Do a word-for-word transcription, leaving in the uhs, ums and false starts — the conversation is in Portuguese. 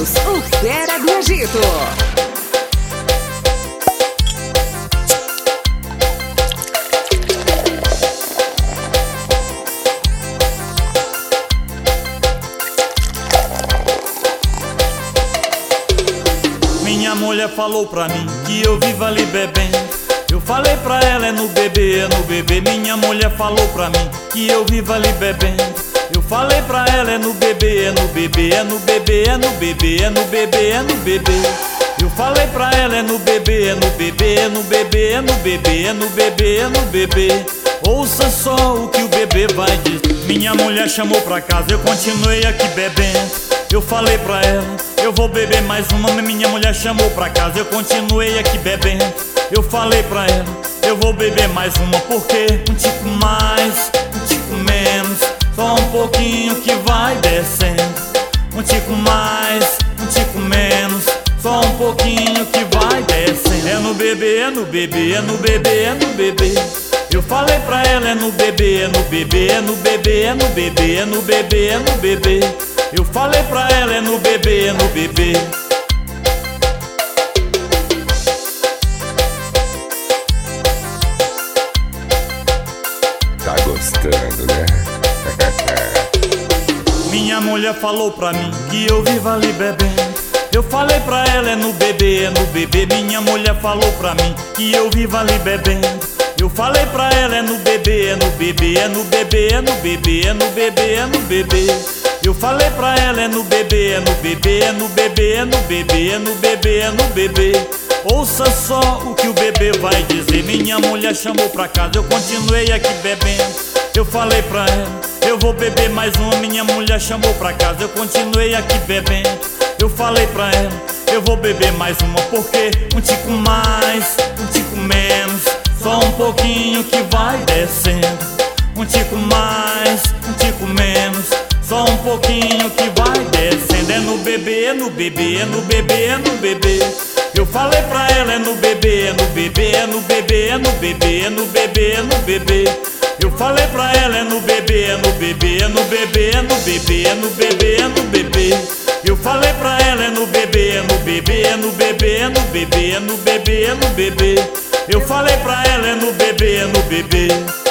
Carlos, o fera do Egito. Minha mulher falou pra mim que eu vivo ali bebendo. Eu falei pra ela é no bebê, é no bebê. Minha mulher falou pra mim que eu vivo ali bebendo. Eu falei pra ela é no bebê, é no bebê, é no bebê, é no bebê, é no bebê, é no bebê. Eu falei pra ela é no bebê, é no bebê, é no bebê, é no bebê, é no bebê, é no bebê. Ouça só o que o bebê vai dizer. Minha mulher chamou pra casa, eu continuei aqui bebendo. Eu falei pra ela, eu vou beber mais uma. Minha mulher chamou pra casa, eu continuei aqui bebendo. Eu falei pra ela, eu vou beber mais uma. Porque um tico mais, um tico menos, só um pouquinho que vai descendo. Um tico mais, um tico menos, só um pouquinho que vai descendo. É no bebê, é no bebê, é no bebê, é no bebê. Eu falei pra ela é no bebê, é no bebê, é no bebê, é no bebê, é no bebê, é no bebê. Eu falei pra ela é no bebê, é no bebê. Tá gostando, né? Minha mulher falou pra mim que eu vivo ali bebendo. Eu falei pra ela é no bebê, é no bebê. Minha mulher falou pra mim que eu vivo ali bebendo. Eu falei pra ela é no bebê, é no bebê, é no bebê, é no bebê, é no bebê, é no bebê. Eu falei pra ela é no bebê, é no bebê, é no bebê, é no bebê, é no bebê, é no bebê. Ouça só o que o bebê vai dizer. Minha mulher chamou pra casa, eu continuei aqui bebendo. Eu falei pra ela, eu vou beber mais uma. Minha mulher chamou pra casa, eu continuei aqui bebendo. Eu falei pra ela, eu vou beber mais uma. Porque um tico mais, um tico menos, só um pouquinho que vai descendo. Um tico mais, um tico menos, só um pouquinho que vai descendo. É no bebê, é no bebê, é no bebê, é no bebê. Eu falei pra ela é no bebê, é no bebê, é no bebê, é no bebê, é no bebê, é no bebê. Eu falei pra ela é no bebê, é no bebê, é no bebê, é no bebê, é no bebê, é no bebê. Eu falei pra ela é no bebê, é no bebê, é no bebê, é no bebê, é no bebê, é no bebê. Eu falei pra ela é no bebê, é no bebê.